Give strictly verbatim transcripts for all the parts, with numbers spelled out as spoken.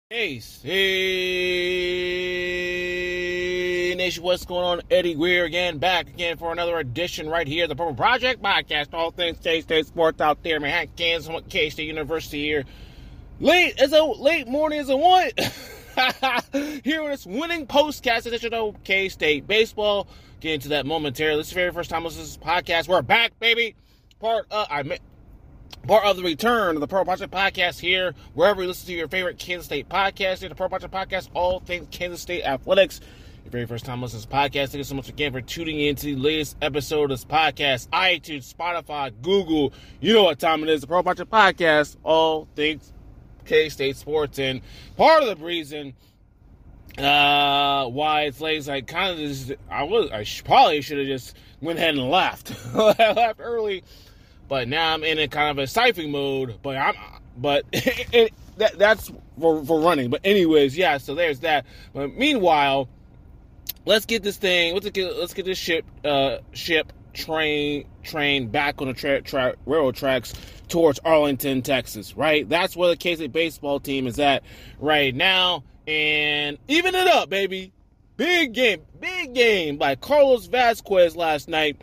Hey, hey, Nation, what's going on? Eddie Weir again, back again for another edition right here, the Purple Project Podcast. All things K-State sports out there, Manhattan, Kansas, K-State University here. Late as a late morning as a what? Here on this winning postcast edition of K-State baseball. Get into that momentarily. This is the very first time listening to this podcast. We're back, baby. Part of I meant. Part of the return of the Pro Project Podcast here, wherever you listen to your favorite Kansas State podcast. Here, the Pro Project Podcast, all things Kansas State athletics. Your very first time listening to this podcast. Thank you so much again for tuning in to the latest episode of this podcast. iTunes, Spotify, Google. You know what time it is. The Pro Project Podcast, all things K-State sports. And part of the reason uh, why it's late is I kind of just, I was, I probably should have just went ahead and left. I left early. But now I'm in a kind of a siphoning mode, but I'm, but it, it, that, that's for, for running. But anyways, yeah, so there's that. But meanwhile, let's get this thing, let's get, let's get this ship, uh, ship, train, train back on the tra- tra- railroad tracks towards Arlington, Texas, right? That's where the K-State baseball team is at right now. And even it up, baby. Big game, big game by Carlos Vasquez last night.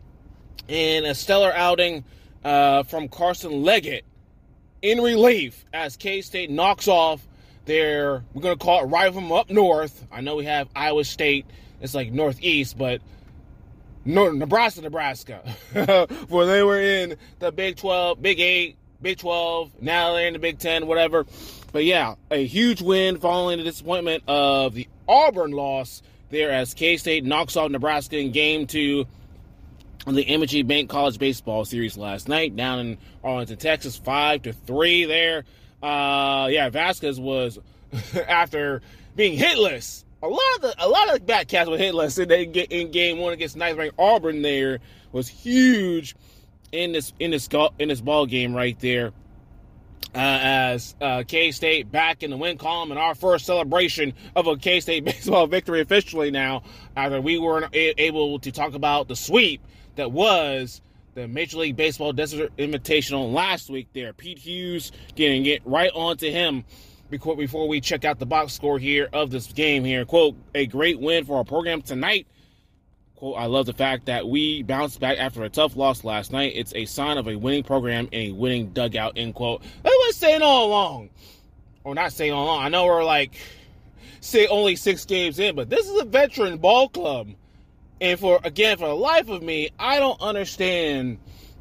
In a stellar outing uh, from Carson Leggett in relief as K-State knocks off their, we're going to call it rival from up north. I know we have Iowa State. It's like northeast, but no, Nebraska, Nebraska. Where they were in the Big twelve, Big eight, Big twelve. Now they're in the Big ten, whatever. But yeah, a huge win following the disappointment of the Auburn loss there as K-State knocks off Nebraska in game two on the M and T Bank College Baseball Series last night down in Arlington, Texas, five to three there. Uh, yeah, Vasquez was, after being hitless, a lot of the a lot of the bat cats were hitless in, they get in game one against ninth-ranked Auburn there, was huge in this in this in this ball game right there. Uh, as uh, K-State back in the win column and our first celebration of a K-State baseball victory officially now, after we weren't a- able to talk about the sweep that was the Major League Baseball Desert Invitational last week there. Pete Hughes getting it right on to him before, before we check out the box score here of this game here. Quote, a great win for our program tonight. Quote, I love the fact that we bounced back after a tough loss last night. It's a sign of a winning program and a winning dugout, end quote. That was saying all along. Or not saying all along. I know we're like, say only six games in, but this is a veteran ball club. And for, again, for the life of me, I don't understand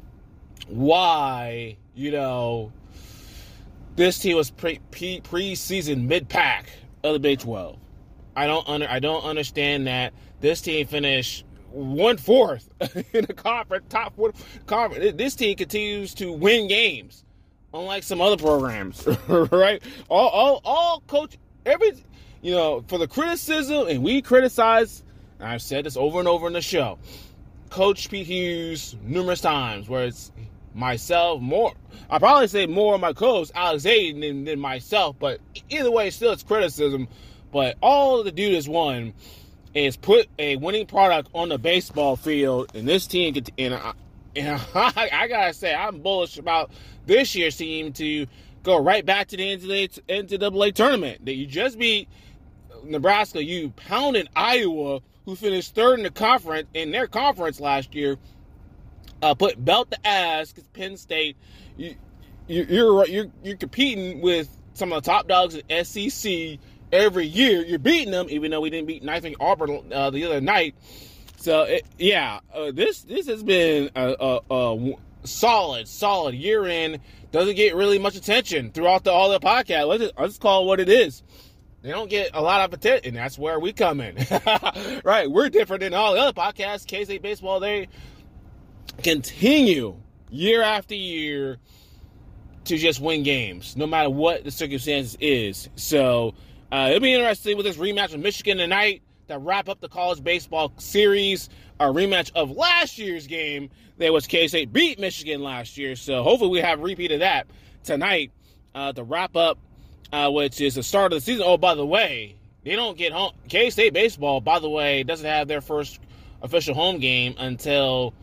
why, you know, this team was pre, pre, pre-season mid-pack of the Big twelve. I don't under, I don't understand that this team finished one-fourth in the conference, top four conference. This team continues to win games, unlike some other programs, right? All, all, all coach, every, you know, for the criticism, and we criticize, and I've said this over and over in the show, Coach Pete Hughes numerous times, where it's myself, more, I probably say more of my coach, Alex Aiden, than, than myself, but either way, still it's criticism. But all the dude has won is put a winning product on the baseball field, and this team, and I, and I, I gotta say, I'm bullish about this year's team to go right back to the N C double A tournament. That you just beat Nebraska, you pounded Iowa, who finished third in the conference in their conference last year. Uh, put belt to ass because Penn State, you, you, you're you're you're competing with some of the top dogs in S E C. Every year, you're beating them, even though we didn't beat ninth-ranked Auburn uh, the other night. So, it, yeah, uh, this this has been a, a, a solid, solid year in. Doesn't get really much attention throughout the, all the podcast. Let's just, let's call it what it is. They don't get a lot of attention, and that's where we come in. Right, we're different than all the other podcasts. K-State Baseball, they continue year after year to just win games, no matter what the circumstances is. So, Uh, it'll be interesting with this rematch with Michigan tonight that wrap up the college baseball series. A rematch of last year's game that was K-State beat Michigan last year. So hopefully we have a repeat of that tonight uh, to wrap up, uh, which is the start of the season. Oh, by the way, they don't get home. K-State baseball, by the way, doesn't have their first official home game until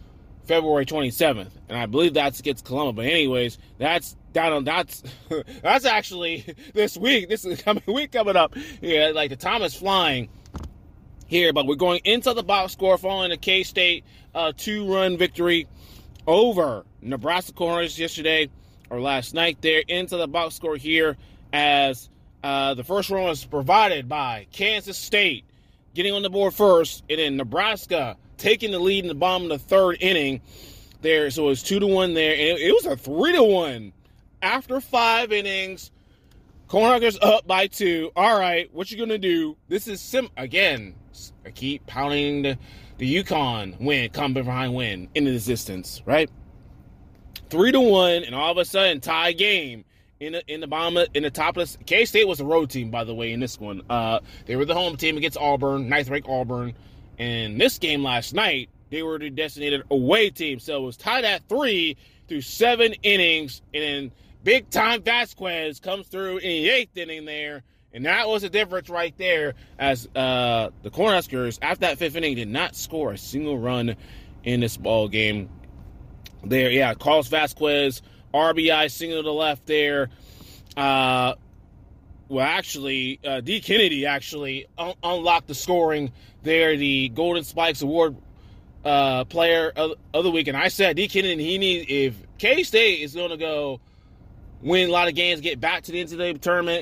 February twenty-seventh, and I believe that's against Columbus. But anyways, that's down on that's that's actually this week. This is coming week coming up. Yeah, like the time is flying here, but we're going into the box score following the K-State uh, two-run victory over Nebraska Cornhuskers yesterday or last night. There into the box score here as uh, the first run was provided by Kansas State getting on the board first, and then Nebraska taking the lead in the bottom of the third inning there. So it was two to one there, and it, it was a three to one after five innings. Cornhuskers up by two. All right, what you gonna do? This is sim again. I keep pounding the, the UConn win, come behind win into existence, right? Three to one, and all of a sudden tie game in the in the bottom of, in the top of the K-State was the road team, by the way, in this one. Uh, they were the home team against Auburn, ninth ranked Auburn. And this game last night, they were the designated away team. So it was tied at three through seven innings, and then big time Vasquez comes through in the eighth inning there. And that was the difference right there, as uh, the Cornhuskers, after that fifth inning, did not score a single run in this ball game. There, yeah, Carlos Vasquez, R B I single to the left there. Uh, well, actually, uh, D. Kennedy actually un- unlocked the scoring there, the Golden Spikes Award uh, player of, of the week. And I said, D. Kennedy, he needs, if K-State is going to go win a lot of games, get back to the N C double A tournament,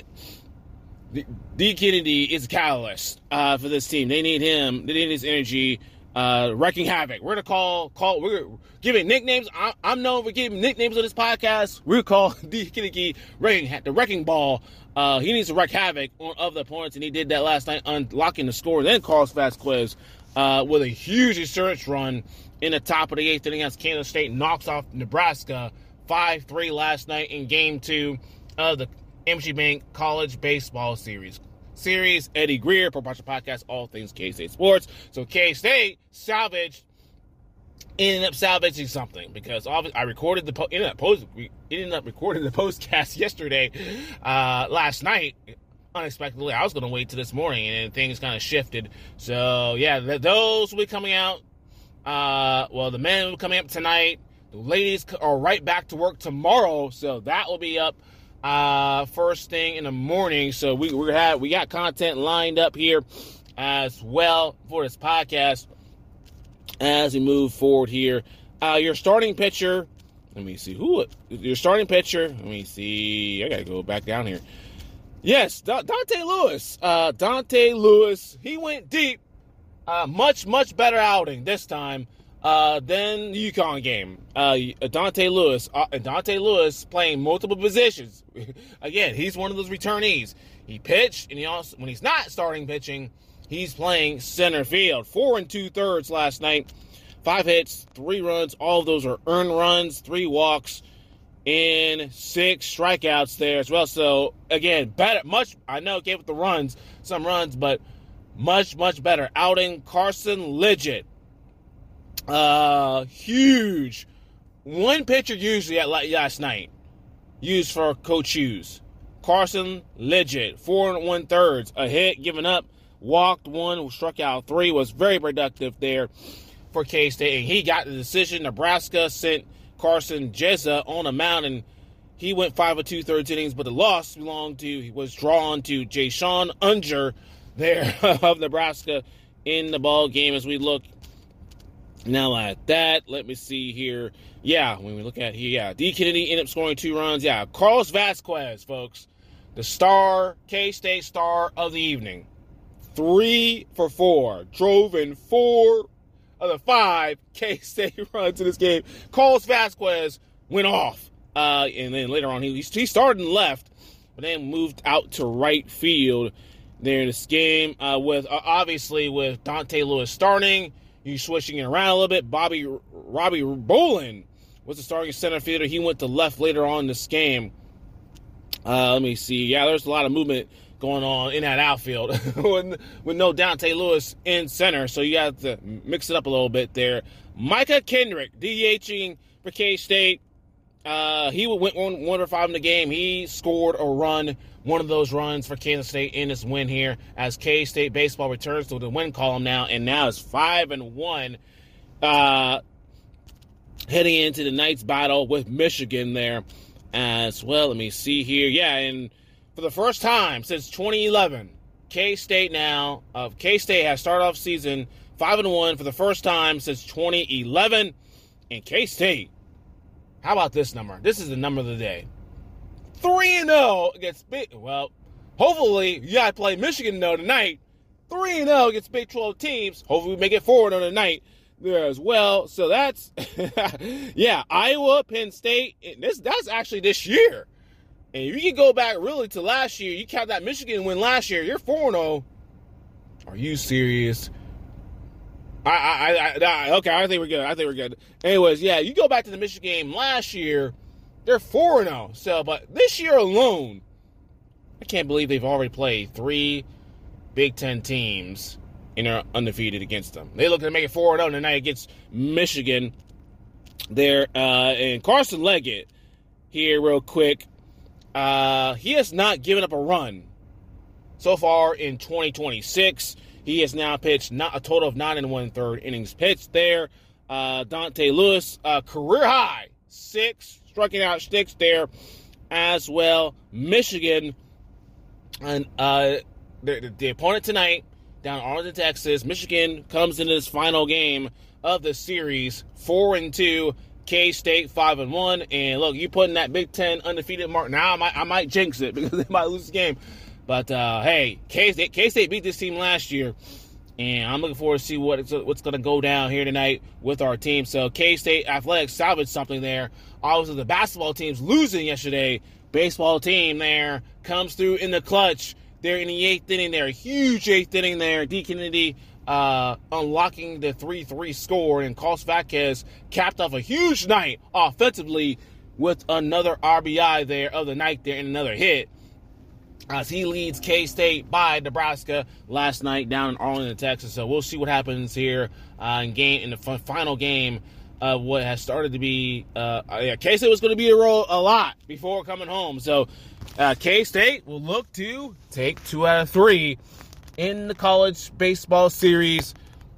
D. Kennedy is a catalyst uh, for this team. They need him. They need his energy. Uh, wrecking havoc. We're gonna call call. We're giving nicknames. I, I'm known for giving nicknames on this podcast. We're gonna call D. Kennedy wrecking the wrecking ball. Uh, he needs to wreak havoc on other opponents, and he did that last night, unlocking the score. Then Carlos Vasquez uh, with a huge insurance run in the top of the eighth inning against Kansas State, knocks off Nebraska five three last night in Game Two of the M S G Bank College Baseball Series. Series, Eddie Greer, Pro Project Podcast, all things K-State sports. So K-State salvaged, ended up salvaging something, because I recorded the po- ended up post ended up recording the postcast yesterday, uh, last night. Unexpectedly, I was going to wait till this morning, and things kind of shifted. So yeah, th- those will be coming out. Uh, well, the men will be coming up tonight. The ladies are right back to work tomorrow, so that will be up Uh, first thing in the morning. So we we had we got content lined up here as well for this podcast as we move forward here. Uh, your starting pitcher. Let me see who your starting pitcher. Let me see. I gotta go back down here. Yes, da- Dante Lewis. Uh, Dante Lewis. He went deep. Uh, much much better outing this time Uh, then the UConn game. Uh, Dante Lewis. Uh, Dante Lewis playing multiple positions. Again, he's one of those returnees. He pitched, and he also, when he's not starting pitching, he's playing center field. Four and two thirds last night. Five hits, three runs. All of those are earned runs, three walks, and six strikeouts there as well. So, again, better, much, I know it gave up the runs, some runs, but much, much better. Outing Carson Liggett. Uh, huge. One pitcher usually at last night used for Coach Hughes. Carson Liggett, four and one thirds, a hit, given up, walked one, struck out three, was very productive there for K-State. And he got the decision. Nebraska sent Carson Jezza on the mound, and he went five and two thirds innings, but the loss belonged to, he was drawn to Jay-Sean Unger there of Nebraska in the ball game. As we look now at that, let me see here. Yeah, when we look at here, yeah, D. Kennedy ended up scoring two runs. Yeah, Carlos Vasquez, folks, the star, K-State star of the evening. Three for four. Drove in four of the five K-State runs in this game. Carlos Vasquez went off. Uh, and then later on, he, he started in left, but then moved out to right field there in this game. Uh, with uh, obviously, with Dante Lewis starting, he's switching it around a little bit. Bobby Robbie Bolin was the starting center fielder. He went to left later on in this game. Uh, let me see. Yeah, there's a lot of movement going on in that outfield with, with no Dante Lewis in center, so you have to mix it up a little bit there. Micah Kendrick DHing for K-State. Uh, he went one, one for five in the game. He scored a run, one of those runs for Kansas State in this win here, as K-State baseball returns to the win column now, and now is five and one. Uh, heading into the night's battle with Michigan there as well. Let me see here. Yeah, and for the first time since twenty eleven, K-State now, uh, K-State has started off season five and one for the first time since twenty eleven. And K-State, how about this number? This is the number of the day. three and oh against Big, well, hopefully you got to play Michigan though tonight. three and oh against Big twelve teams. Hopefully we make it forward on tonight there as well. So that's, yeah, Iowa, Penn State. This That's actually this year. And if you can go back really to last year, you count that Michigan win last year, you're four and oh. Are you serious? I, I, I, I, okay, I think we're good. I think we're good. Anyways, yeah, you go back to the Michigan game last year, they're four and oh. So, but this year alone, I can't believe they've already played three Big Ten teams and are undefeated against them. They look to make it four and oh tonight against Michigan there. Uh, and Carson Leggett here real quick. Uh, he has not given up a run so far in twenty twenty-six. He has now pitched not a total of nine and one third innings pitched there. Uh, Dante Lewis, uh, career high, six striking out sticks there as well. Michigan, and uh, the, the opponent tonight down in Arlington, Texas. Michigan comes into this final game of the series four and two. K-State five and one. And look, you putting that Big Ten undefeated mark. Now I might I might jinx it because they might lose the game. But uh, hey, K-State, K-State beat this team last year, and I'm looking forward to see what it's, what's going to go down here tonight with our team. So K-State Athletics salvaged something there. Obviously, the basketball team's losing yesterday. Baseball team there comes through in the clutch. They're in the eighth inning there. Huge eighth inning there. D. Kennedy uh, unlocking the three three score, and Carlos Vasquez capped off a huge night offensively with another R B I there of the night there and another hit, as he leads K-State by Nebraska last night down in Arlington, Texas. So we'll see what happens here uh, in game in the f- final game of what has started to be. Uh, yeah, K-State was going to be a roll a lot before coming home. So uh, K-State will look to take two out of three in the college baseball series.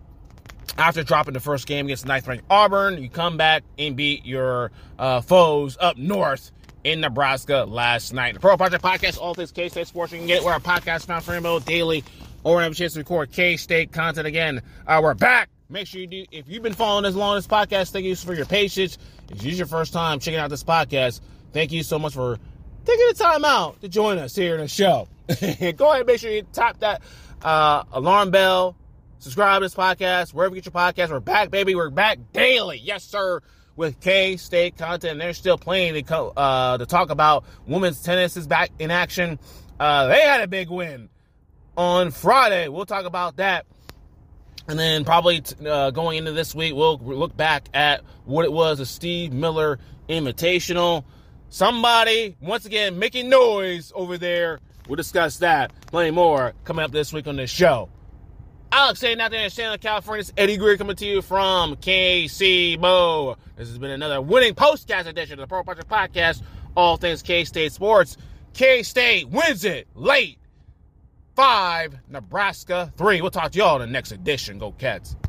After dropping the first game against ninth-ranked Auburn, you come back and beat your uh, foes up north in Nebraska last night. The Pro Project Podcast, all things K-State sports. You can get it where our podcast found for Rainbow daily, or when I have a chance to record K-State content again. Uh, we're back. Make sure you do. If you've been following us along this podcast, thank you for your patience. If this is your first time checking out this podcast, thank you so much for taking the time out to join us here in the show. Go ahead and make sure you tap that uh, alarm bell. Subscribe to this podcast, wherever you get your podcast. We're back, baby. We're back daily. Yes, sir. With K-State content. And they're still playing to, uh, to talk about women's tennis is back in action. Uh, they had a big win on Friday. We'll talk about that. And then probably uh, going into this week, we'll look back at what it was, a Steve Miller Invitational. Somebody, once again, making noise over there. We'll discuss that. Plenty more coming up this week on this show. Alex saying out there in San Diego, California. It's Eddie Greer coming to you from K C B O. This has been another winning postcast edition of the Pro Project Podcast. All things K-State sports. K-State wins it late. Five, Nebraska three. We'll talk to y'all in the next edition. Go Cats.